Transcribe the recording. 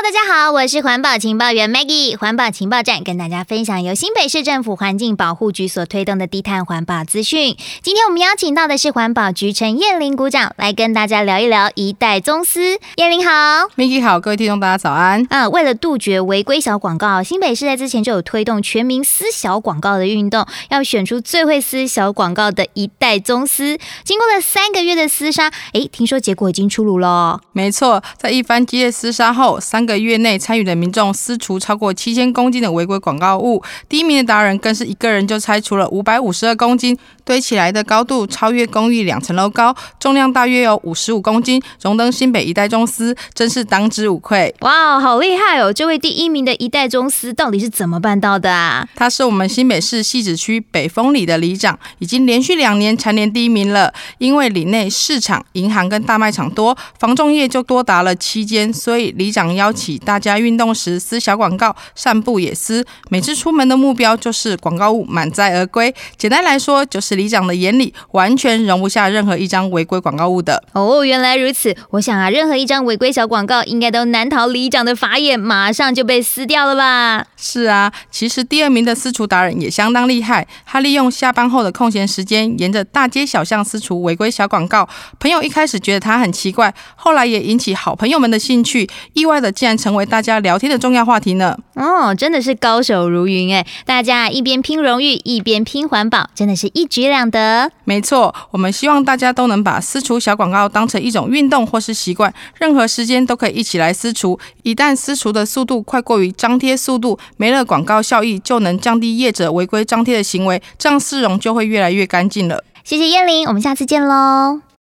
大家好，我是环保情报员 Maggie。环保情报站跟大家分享由新北市政府环境保护局所推动的低碳环保资讯。今天我们邀请到的是环保局陈燕玲股长来跟大家聊一聊一代宗师。燕玲好。 Maggie 好，各位听众大家早安。 为了杜绝违规小广告，新北市在之前就有推动全民撕小广告的运动，要选出最会撕小广告的一代宗师。经过了3个月的厮杀，听说结果已经出炉了。 没错，在一番激烈厮杀后，3个月内参与的民众撕除超过7000公斤的违规广告物。第一名的达人更是一个人就拆除了552公斤，堆起来的高度超越公寓2层楼高，重量大约有55公斤，荣登新北一代宗师，真是当之无愧。 哇，好厉害哦！这位第1名的一代宗师到底是怎么办到的啊？ 他是我们新北市汐止区北丰里的里长，已经连续2年蝉联第1名了。因为里内市场、银行跟大卖场多，房仲业就多达了7间，所以里长邀请大家运动时撕小广告，散步也撕。每次出门的目标就是广告物满载而归。简单来说，就是里长的眼里完全容不下任何一张违规广告物的。 哦，原来如此。我想啊，任何一张违规小广告应该都难逃里长的法眼，马上就被撕掉了吧？ 是啊，其实第2名的撕除达人也相当厉害，他利用下班后的空闲时间，沿着大街小巷撕除违规小广告。朋友一开始觉得他很奇怪，后来也引起好朋友们的兴趣，意外的竟然成为大家聊天的重要话题呢。 哦，真的是高手如云哎！大家一边拼荣誉，一边拼环保，真的是一举两得。 没错，我们希望大家都能把撕除小广告当成一种运动或是习惯，任何时间都可以一起来撕除。一旦撕除的速度快过于张贴速度，没了广告效益，就能降低业者违规张贴的行为，这样市容就会越来越干净了。 谢谢燕玲，我们下次见喽。